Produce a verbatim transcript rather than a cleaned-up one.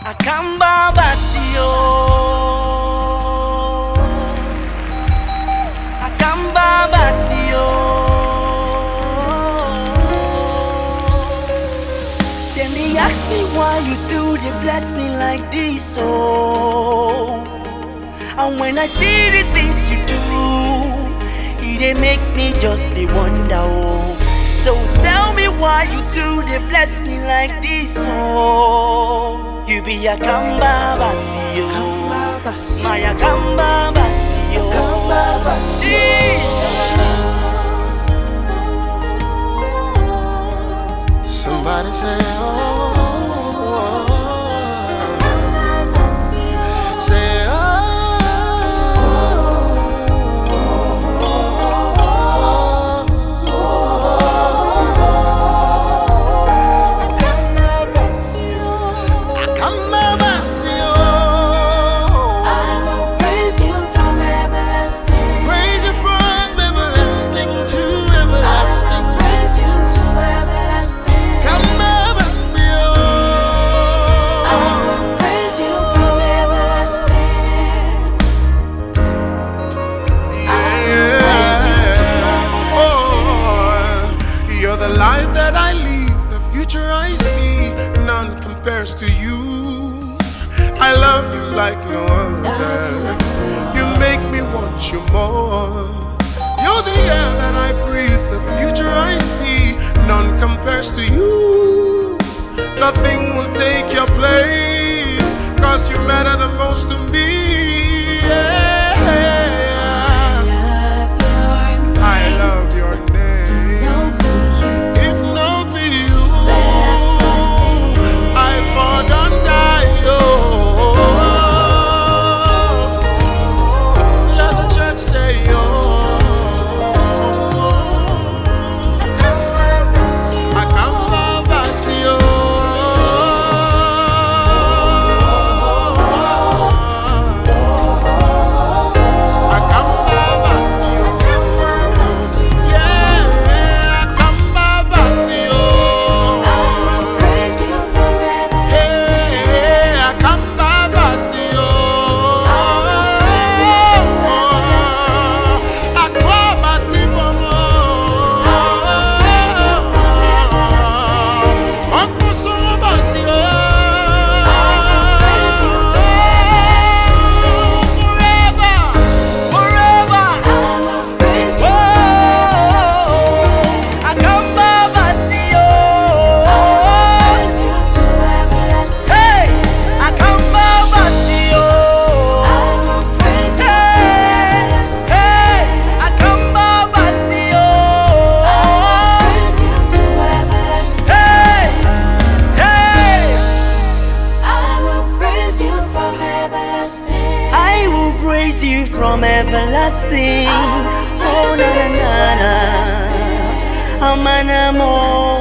Akamba basio, Akamba basio. Then they ask me why you two they bless me like this, so. And when I see the things you do, it they make me just the wonder, oh. So tell me why you two they bless me like this, oh. You be a Kamba basio, my Kamba basio, Somebody say, oh, oh, oh. Say, oh, the life that I live, the future I see, none compares to you. I love you like no other. You make me want you more. You're the air that I breathe, the future I see, none compares to you. Nothing will take your place, cause you matter the most to me. Yeah. I love your name. You from everlasting, oh na na na na, amana mo.